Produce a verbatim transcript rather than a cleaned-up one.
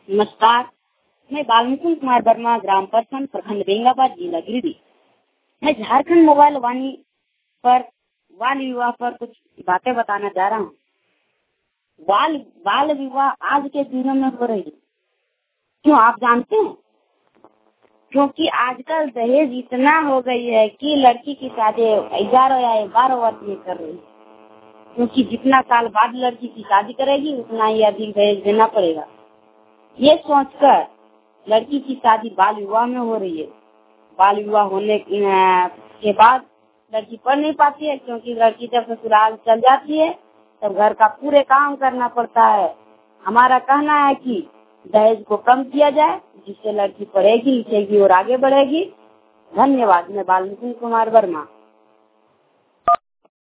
नमस्कार, मैं बालमुकुंद कुमार वर्मा, ग्राम परसन, प्रखंड बेंगाबाद, जिला गिरिडीह। मैं झारखंड मोबाइल वाणी पर बाल विवाह पर कुछ बातें बताना चाह रहा हूँ। बाल बाल विवाह आज के दिनों में हो रही है। क्यों आप जानते हैं? क्योंकि आजकल दहेज इतना हो गई है कि लड़की की शादी ग्यारह या बारह वर्ष में कर रही है। क्योंकि जितना साल बाद लड़की की शादी करेगी उतना ही अधिक दहेज देना पड़ेगा। ये सोचकर लड़की की शादी बाल विवाह में हो रही है। बाल विवाह होने के बाद लड़की पढ़ नहीं पाती है, क्योंकि लड़की जब ससुराल चल जाती है तब घर का पूरे काम करना पड़ता है। हमारा कहना है कि दहेज को कम किया जाए, जिससे लड़की पढ़ेगी, लिखेगी और आगे बढ़ेगी। धन्यवाद। मैं बालमुकुंद कुमार वर्मा।